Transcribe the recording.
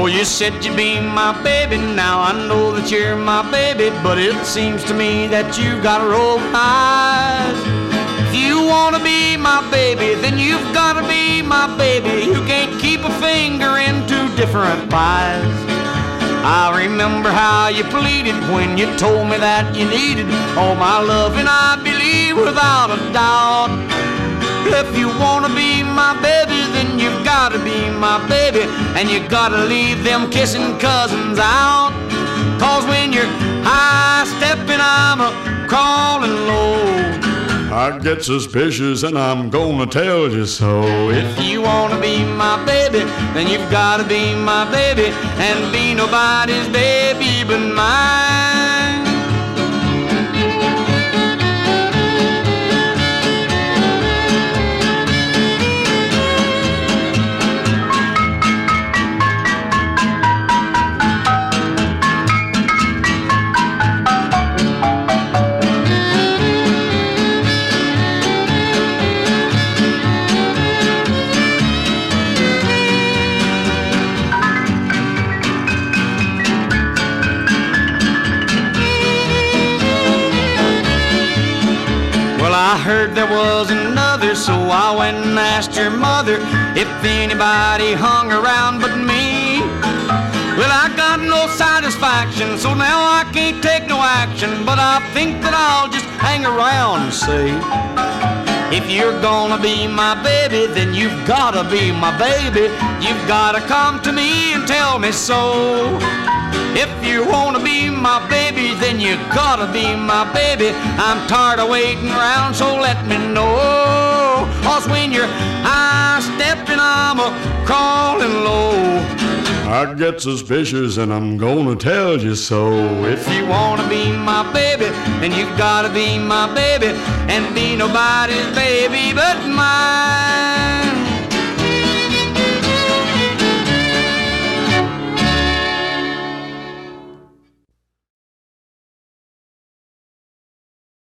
Oh, you said you'd be my baby, now I know that you're my baby, but it seems to me that you've got to roll eyes. If you want to be my baby, then you've got to be my baby. You can't keep a finger in two different pies. I remember how you pleaded when you told me that you needed all my love, and I believe without a doubt, if you want to be my baby, then you've got to be my baby, and you got to leave them kissing cousins out. 'Cause when you're high-stepping, I'm a-crawling low. I get suspicious and I'm gonna tell you so. If you wanna be my baby, then you've gotta be my baby, and be nobody's baby but mine. I heard there was another, so I went and asked your mother if anybody hung around but me. Well, I got no satisfaction, so now I can't take no action, but I think that I'll just hang around and see. If you're gonna be my baby, then you've gotta be my baby. You've gotta come to me and tell me so. If you wanna be my baby, then you gotta be my baby. I'm tired of waiting around, so let me know. 'Cause when you're high-stepping, I'm a-crawling low. I get suspicious and I'm gonna tell you so. If you wanna be my baby, then you gotta be my baby, and be nobody's baby but mine.